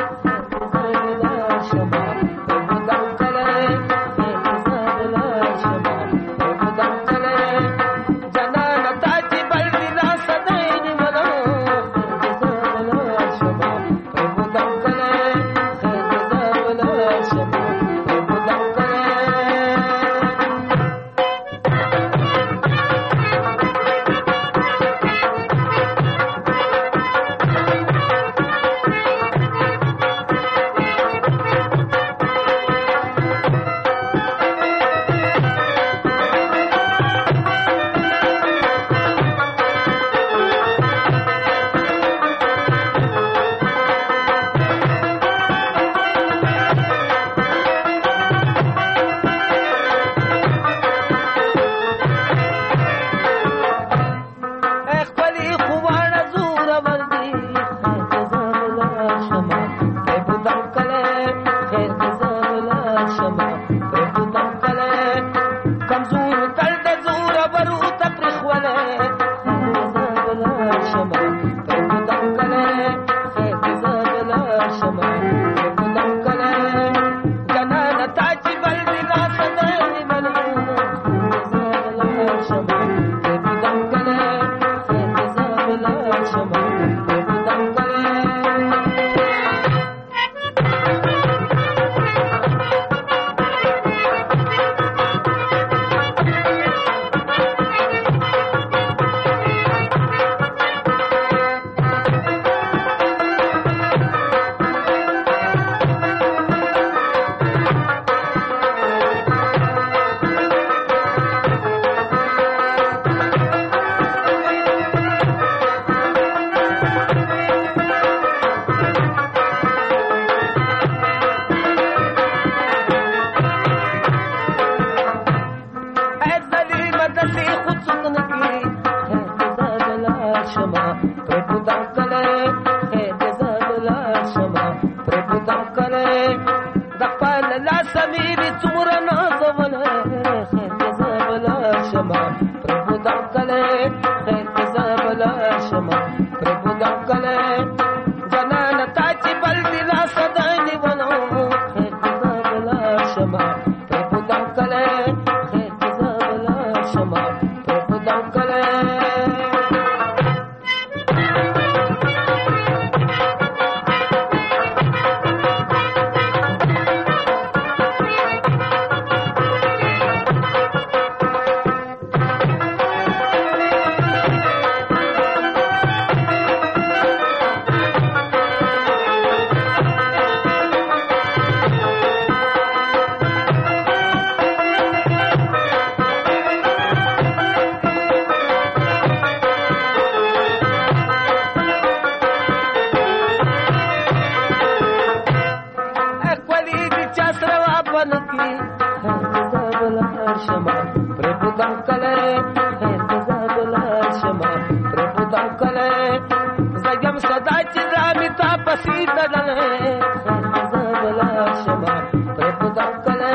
زابل شما پرپوتا کله زابل شما پرپوتا کله زګم صدا چې رامي تا پسې دلنه زابل شما پرپوتا کله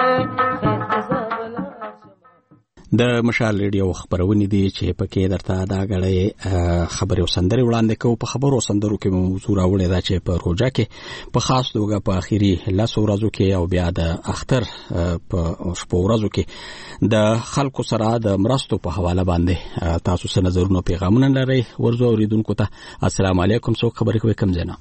د مشال ریډیو خبرونه دي چې پکې درته دا غړې خبري او سندري وړاندې کوو. په خبرو سندرو کې موضوع راوړې دا چې په روزه کې په خاص توګه په اخیری لاسو ورځو کې او بیا د اختر په شپو ورځو کې د خلکو سره د مرستو په حواله باندې تاسو سره نظرونه پیغامونه لرئ. ورزو اوریدونکو ته السلام علیکم. څوک خبرې کوي کوم ځای نه؟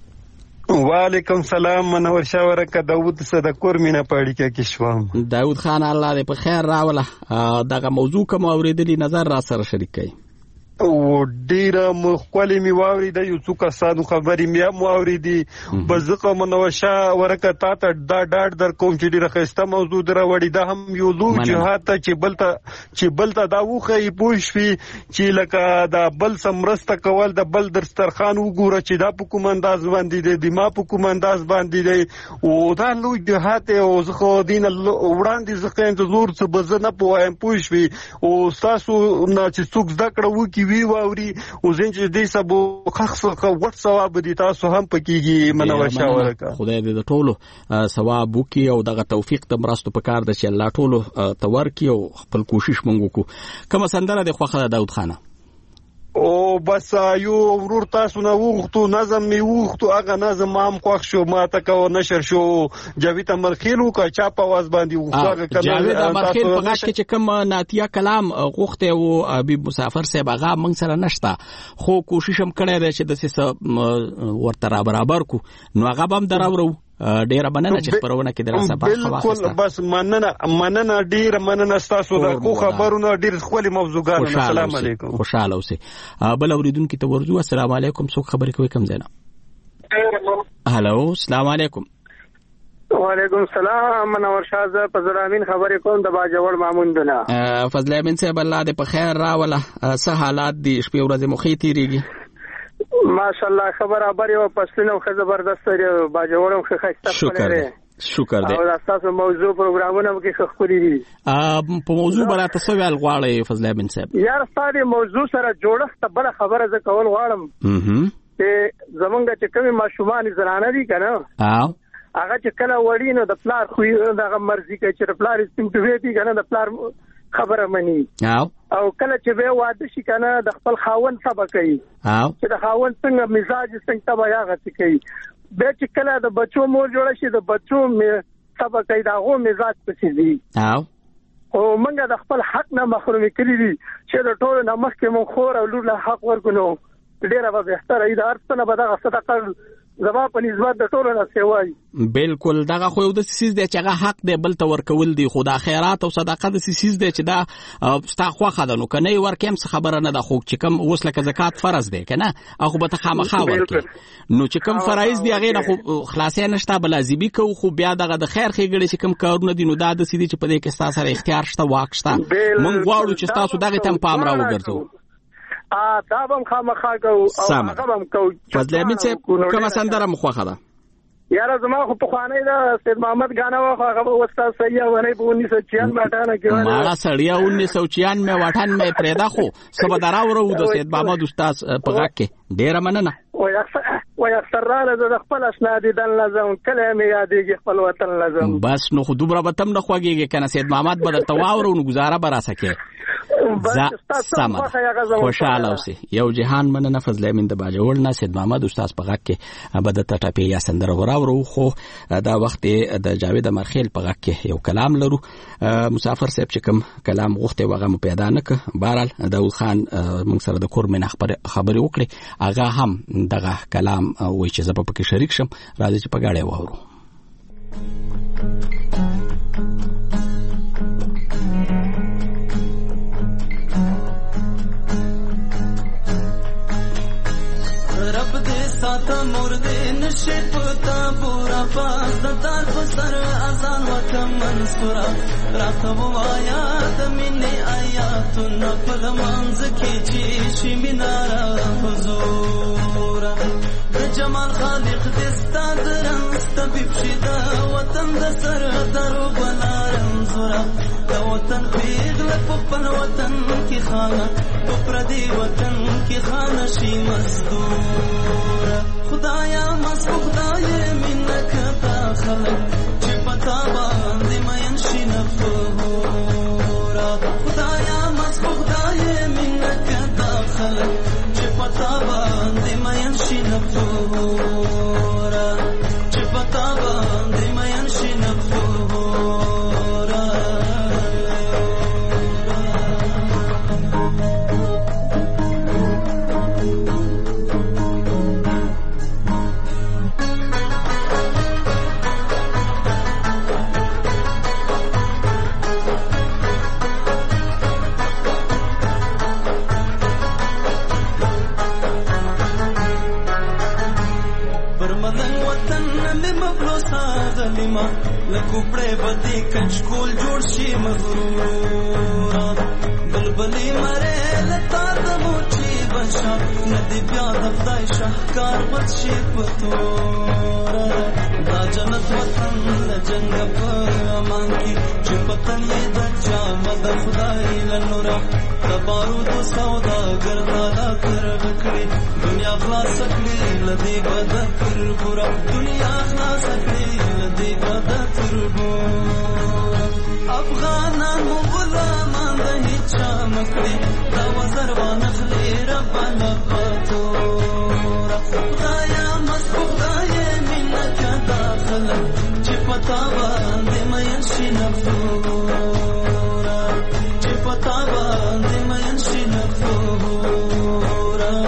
وعلیکم سلام. منور شاوره کا داوود صدقور مینا پاړی کې شوم. داوود خان الله دې په خیر راوله. دغه موضوع کوم اوریدلی نظر را سره شریک کړئ. او ډیره مخکلې می واوري د یو څو کسانو خبرې می واوري بزقه منوشه ورکه تا ته دا ډاډ در کوم چې ډیره خسته موضوع در وړي دا هم یو لوی جهاد ته چې بلته دا وخه پوښوي چې لکه دا بل سمرسته کول د بل درسترخان وګوره چې دا په کوم انداز باندې دی ما په کوم انداز باندې دی او دا لوی جهاد او زخه دین وړاندې زخه انتظار څه بزنه پوهایم پوښوي او تاسو نه چې څوک ذکر وکي وی واوري او زین چې دې سبو خاصه وټ ثواب دي تاسو هم پکېږي منور شاوره کا. خدای دې د ټولو ثواب وکي او دغه توفیق ته مرستو پکار د چې الله ټولو تور کی او خپل کوشش مونږ وکړو. کوم سندره د خوخه داود خانه او بس یو ورور تاسو نه وغوښتو نظم می وغوښتو هغه نظم هم خوښ شو ما ته کو نشر شو جاوید امرخیل وکړه چا په واز باندې وغوښته جاوید امرخیل په غاښ کې چې کوم ناتیه کلام غوښته او حبیب مسافر صاحب هغه موږ سره نشته خو کوشش هم کړی دی چې د څه ورته برابر کو نو هغه هم دراورو. ډیره مننه چې خبرونه کې درسه بالکل بس مننه ډیره مننه تاسو د خو خبرونه ډیر خولي موضوعګان. السلام علیکم. خوشاله اوسئ. بل اوریدونکو ته ورځو السلام علیکم. څوک خبرې کوي کوم ځای نه؟ هالو السلام علیکم. وعلیکم السلام. منور شاه ز فضل امین خبرې کوم د باجوړ ماموندونه. فضل امین صاحب الله دې په خیر راوله. څه حالات دي شپې ورځې مخې تیریږي؟ ماشاءالله خبر یو پښتنو خو زبردست دی باجوړم خو خسته شکر دی او تاسو موضوع پروګرامونه کې خخوري دي په موضوع براته سو ویل غواړي فضل امین صاحب یار ستاسو موضوع سره جوړښت بل خبره ز کول غواړم چې زمونږ چې کومه ماشومان زنانه دي کنه هغه چې کله وړي نو د پلار خو دغه مرزي کوي چې د پلار استمتوي دي کنه د پلار خبره مني او کله چې به واده شي کنه د خپل خاوند سبا کوي چې د خاوند څنګه مزاج څنګه تبا یاغه کوي به چې کله د بچو مور جوړ شي د بچو سبا کوي دا غو مزاج پسې دي او موږ د خپل حق نه محروم کړی دي چې د ټولو نه مخکې مون خور او لور له حق ورکونو ډیره به بهتره ای د ارڅنه به دغه صدقه زما په نسبت د ټولو نه سیوای. بالکل دغه خو یو د سیس دی چې هغه حق دی بل ته ورکول دی خو د خیرات او صدقه د سیس دی چې دا ستا خوخه ده نو کنه ورکم څه خبره نه ده خو چې کم اوس لکه زکات فرض دی کنه هغه به ته خامخا ورکې نو چې کم فرایض دی هغه نه خو خلاصې نشته بل لازمي کو خو بیا دغه د خیر خېګړي چې کم کارونه دي نو دا د سیدي چې په دې کې تاسو سره اختیار شته واک شته مونږ غواړو چې تاسو دغه تم پام را وګرځو. دا هم خامخا کو او هغه هم کو. فضل امین صاحب کومه سندره مخوخه ده؟ یاره زما خو په خوانې ده سید محمد غانا هغه استاد سیا ونه په 1996 کې ما سړیا 1996 مې پرېدا خو سبا دراورو د سید محمد استاد په غاک کې ډیره مننه. وای اکثر راځه د خپل اسنا دي دل لازم کلمه یادېږي خپل وطن لازم بس نو خو دوبره به تم نه خوږیږي کنه سید محمد بدل تواورو نو گزاره برا سکے سمه خوشاله اوسئ. یو جهان مننه فضل امین د باجوړ نه سید محمد استاد په غاک کې بد ته ټاپی یا سندره وراورو خو دا وخت د جاوید امرخیل په غاک کې یو کلام لرو مسافر صاحب چې کوم کلام غوښته وغه مو پیدا نک بهرال داود خان موږ سره د کور من خبرې وکړي هغه هم دغه کلام وای چې زه په کې شریک شم راځي چې په غاړه واورو. رب دې ساته مرده نشه پتا پورا پاس دار سر اذان وکم منصورا راته وایا د مینه آیات نفل منځ کې چې شي مینارا حضور د جمال خالق دې ستاد رنګ طبيب شي دا وطن د سر درو بلارم زورا دا وطن پیغله په خپل وطن کې خانه په پردي وطن کې خانه شي مزدور خدایا مسکو خدای مینه کتا خلک چې پتا باندې مین شي نفورا خدایا مسکو خدای مینه کتا خلک چې پتا باندې مین شي نفورا چې پتا باندې مین شي نفورا لکوپړې بدی کچکول جوړ شي مغرور بلبلې مره لتا د موچی بشا ندی بیا د خدای شهکار بد شي پتور دا جنت وطن جنگ په امان کې چې پتن یې د جامد خدای لنورا د بارود سودا ګرځاله تر وکړي دنیا خلاص کړي لدی بد پر ګور دنیا خلاص کړي لدی بد پر ګور افغانان غلامان د هیڅ مکړي دا وزر وانخلي ربنا پتور خدایا مسکو خدای مینه کدا خلک چې پتا باندې مین شي نفورا چې پتا باندې مین شي نفورا.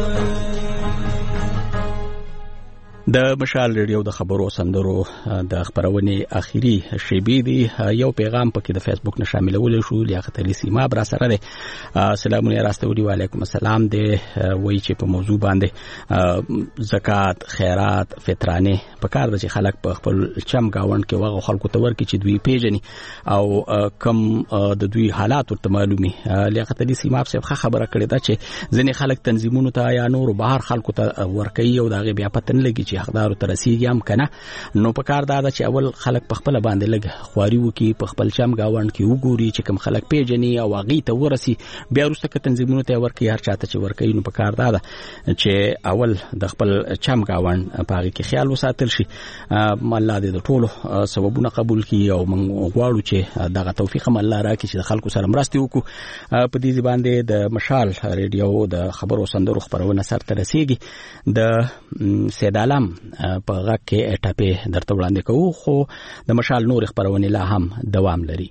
د مشال ریډیو د خبرو سندرو د خبرونې اخیری شیبې دی یو پیغام پکې د فیسبوک نه شاملول شو لیاقت علي سیما بر سره ده. السلام علیکم راستوري وعلیکم السلام ده وای چې په موضوع باندې زکات خیرات فطرانه په کار د خلک په خپل چم گاوند کې واغ خلکو ته ورکې چې دوی پیژني او کم د دوی حالات ورته معلومي. لیاقت علي سیما په خبره کړې ده چې ځینې خلک تنظیمونو ته یا نور بهر خلکو ته ورکې او دغه بیا پتن لګي چې حقدارو ته رسیږي هم کنه. نو په کار دا چې اول خلک په خپل باندې لګ خواري وکي په خپل چم گاوند کې وګوري چې کوم خلک پیژني او واغې ته ورسي بیا وروسته که تنظیمونو ته ورکې هر چاته چې ورکې. نو په کار دا چې اول د خپل چم گاوند په هغه کې خیال وساتل شي. الله دې د ټولو سببونه قبول کړي او موږ غواړو چې دغه توفیق هم الله راکړي چې د خلکو سره مرسته وکړو. په دې باندې د مشال ریډیو د خبرو سندرو خبرونه سره رسیږي. د سید عالم په غږ کې اټاپې درته وړاندې کوو خو د مشال نور خبرونه لا هم دوام لري.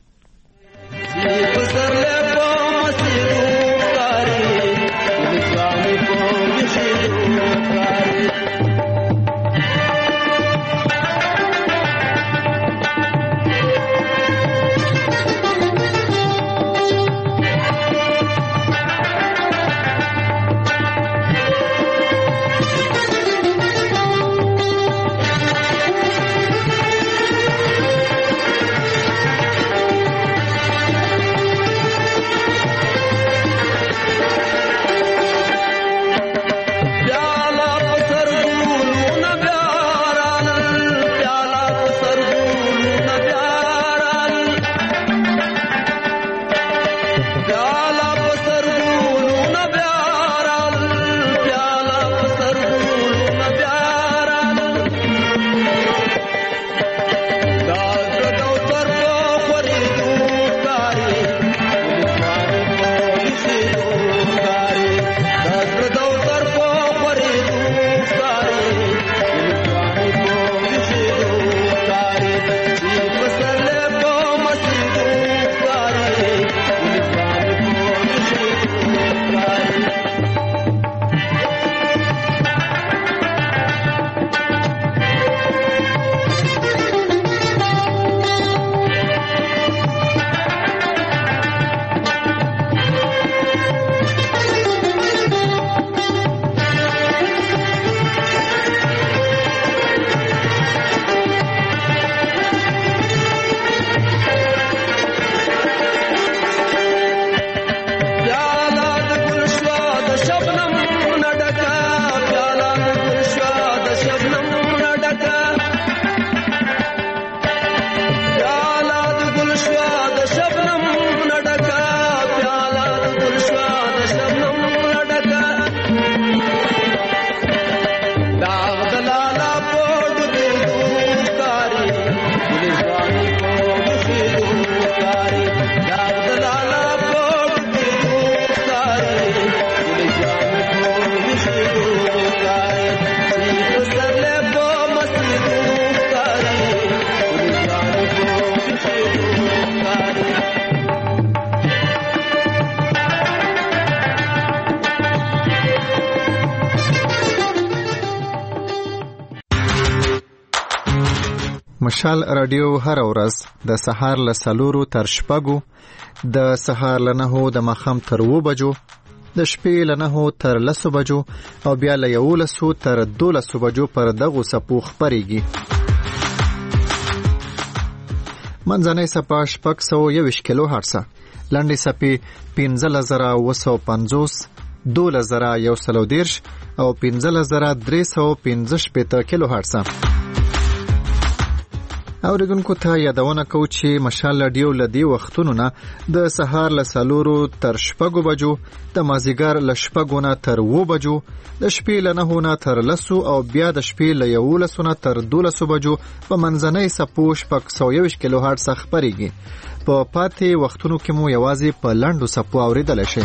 Jala pasar مشال رادیو هر ورځ د سهار له 4 تر 6، د سهار له 9 د ماښام تر 7 بجو، د شپې له 9 تر 10 بجو او بیا له 11 تر 12 بجو پر دغه سپو خبريږي. منځنۍ سپه 621 کیلو هرتز، لنډې سپې 15950، 12130 او 15315 کیلو هرتز. اوریدونکو ته یادونه کوو چې مشال رادیو لدی وختونو نه د سهار له 4 تر 6 بجو، د مازیګر له 6 نه تر 7 بجو، د شپې له 9 نه تر 10 او بیا د شپې له 11 نه تر 12 بجو په منځنۍ سپو 621 کیلو هرتز خبريږي. په پاتې وختونو کې مو یوازې په لنډو سپو اوریدل شي.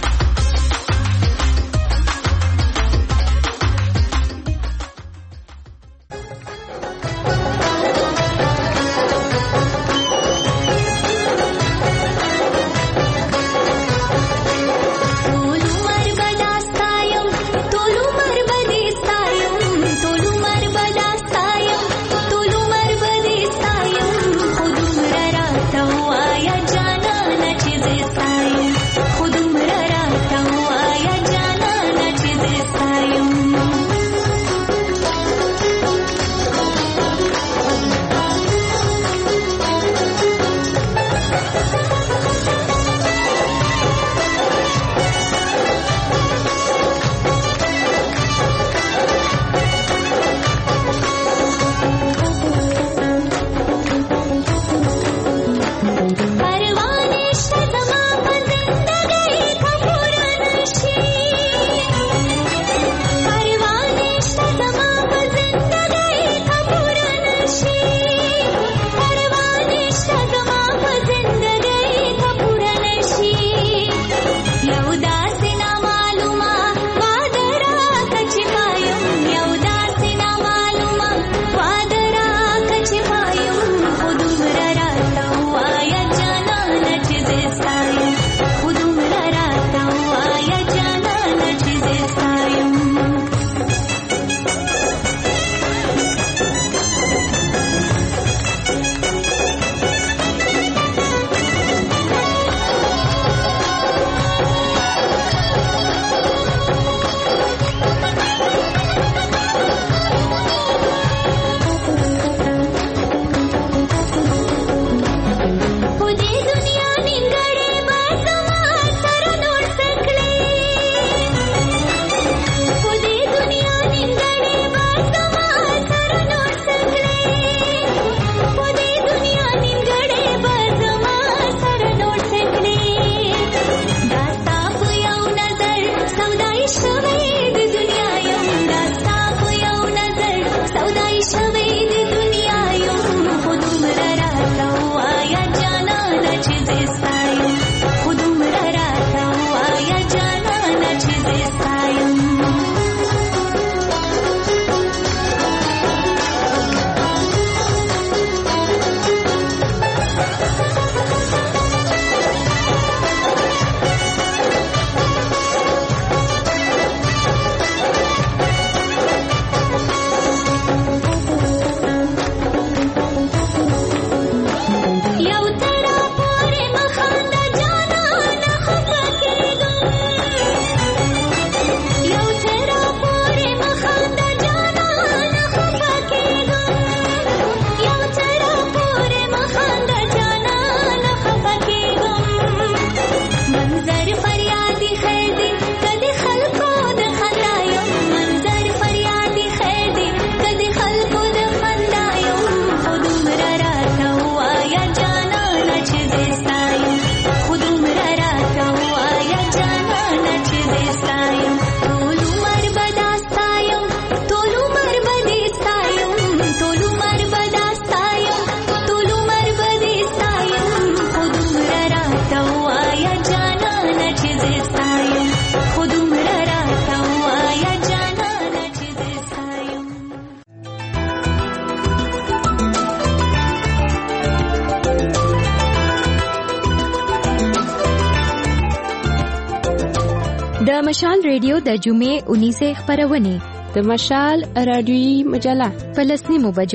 د مشال ریډیو د جمعې 19 خبرونه، د مشال رادیوي مجله په 10 بجو،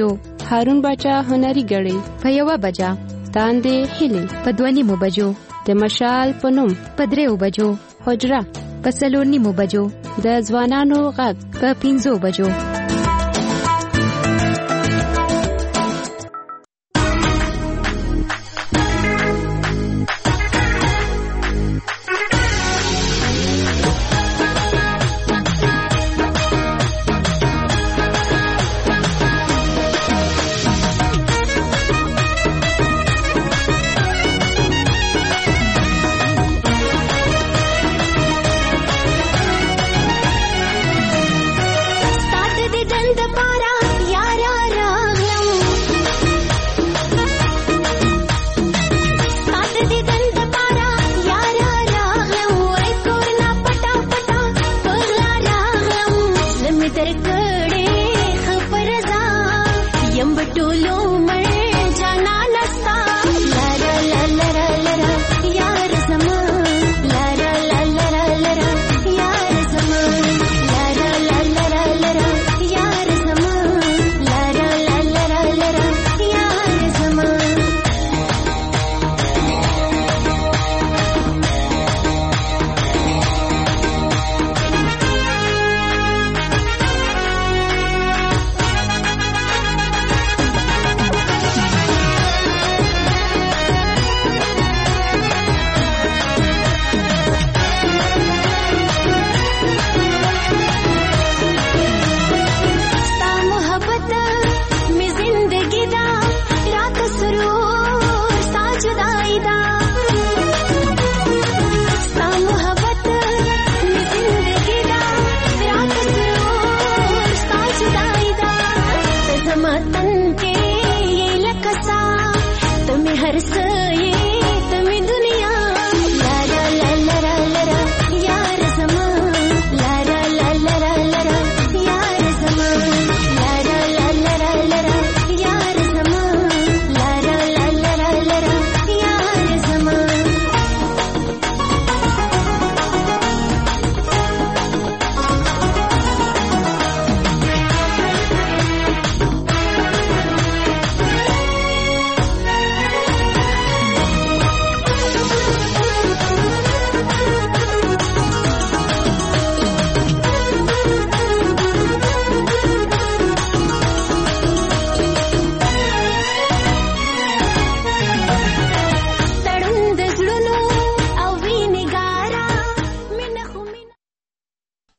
هارون باچا هنري غړي په 1 بجه تاندې هلي په 2 بجو د مشال پنوم په 3 بجو حجره په 4 بجو د ځوانانو غږ په 5 بجو